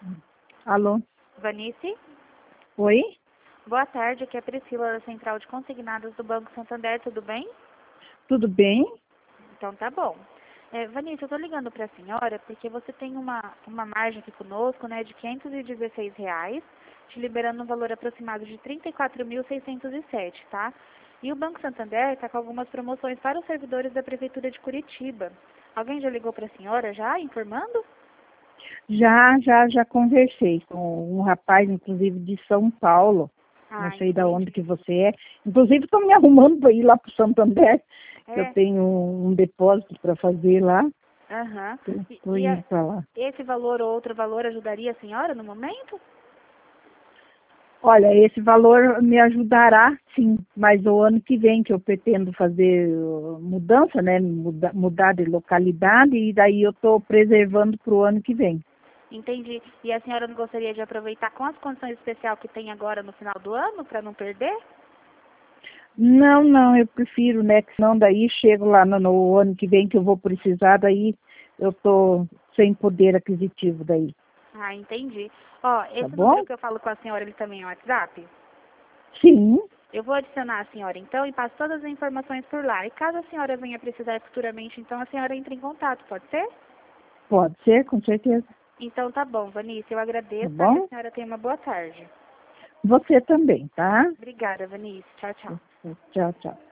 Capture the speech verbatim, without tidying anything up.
Alô? Vanice? Oi? Boa tarde, aqui é a Priscila da Central de Consignados do Banco Santander, tudo bem? Tudo bem? Então tá bom. É, Vanice, eu tô ligando para a senhora porque você tem uma, uma margem aqui conosco, né, de quinhentos e dezesseis reais, te liberando um valor aproximado de trinta e quatro mil seiscentos e sete, tá? E o Banco Santander está com algumas promoções para os servidores da Prefeitura de Curitiba. Alguém já ligou para a senhora já, informando? Já, já, já conversei com um rapaz, inclusive, de São Paulo. Não Ah, sei de onde entendi. que você é. Inclusive, estou me arrumando para ir lá para o Santander. Eu É, tenho um depósito para fazer lá. aham. E, Estou e indo a- para lá. esse valor ou outro valor ajudaria a senhora no momento? Olha, esse valor me ajudará, sim, mas o ano que vem que eu pretendo fazer uh, mudança, né, muda- mudar de localidade, e daí eu estou preservando para o ano que vem. Entendi. E a senhora não gostaria de aproveitar com as condições especiais que tem agora no final do ano, para não perder? Não, não, eu prefiro, né, que senão daí chego lá no, no ano que vem que eu vou precisar, daí eu tô sem poder aquisitivo daí, Ah, entendi. Ó, tá esse número bom? que eu falo com a senhora, ele também é o WhatsApp? Sim, Eu vou adicionar a senhora, então, e passo todas as informações por lá. E caso a senhora venha precisar futuramente, então a senhora entra em contato, pode ser? pode ser, com certeza, Então tá bom, Vanice, eu tá agradeço, tá? E a bom? senhora tenha uma boa tarde. Você também, tá? Obrigada, Vanice. Tchau, tchau. Tchau, tchau.